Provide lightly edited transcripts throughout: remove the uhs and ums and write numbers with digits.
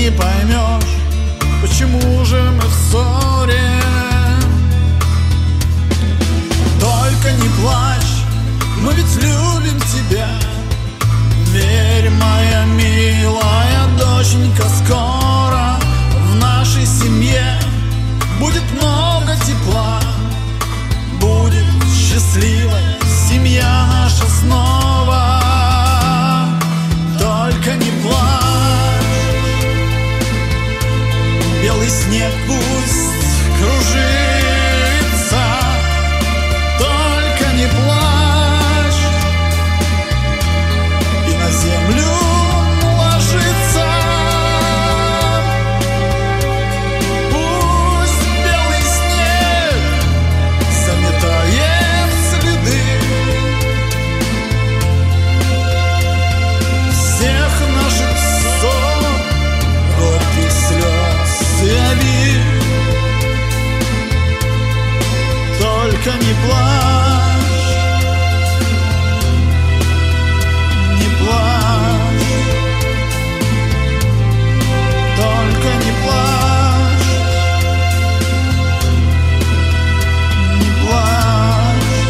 не поймешь, почему же мы в ссоре. Только не плачь, мы ведь любим тебя. Верь, моя милая доченька, скоро в нашей семье будет много тепла. Будет счастливая семья наша снова. Только не плачь, белый снег пусть кружится. Только не плачь, и на землю ложится. Пусть белый снег заметает следы всех наших ссор, горьких слез и обид. Только не плачь, не плачь, только не плачь, не плачь.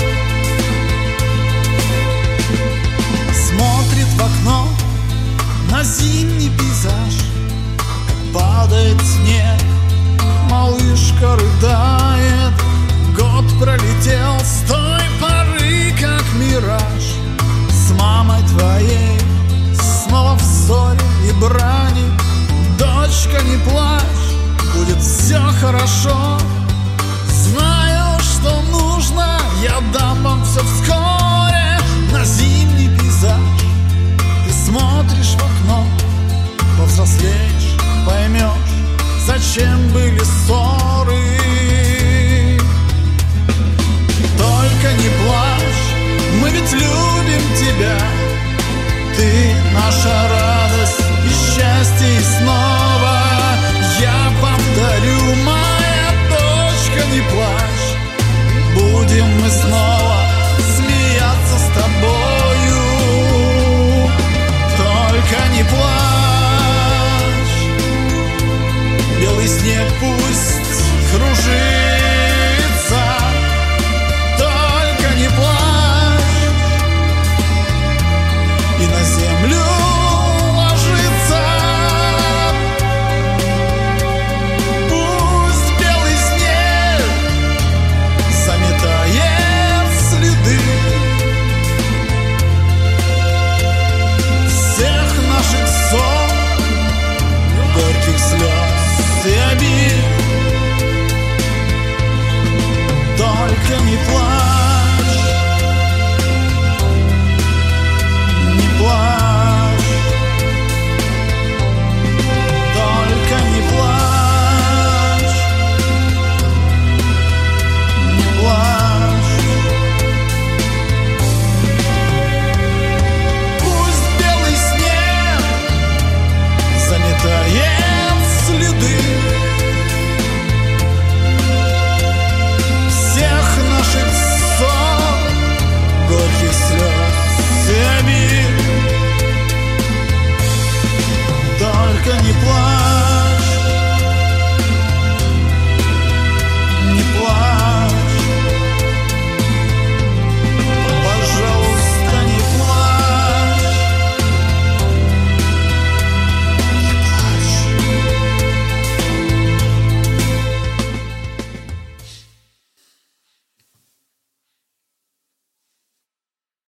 Смотрит в окно на зимний пейзаж, как падает снег, малышка рыдает. Год пролетел с той поры, как мираж. С мамой твоей снова в ссоре и брани. Дочка, не плачь, будет все хорошо. Знаю, что нужно, я дам вам все вскоре. На зимний пейзаж ты смотришь в окно, повзрослеешь, поймешь, зачем были ссоры. Только не плачь, мы ведь любим тебя. Ты наша радость и счастье, и снова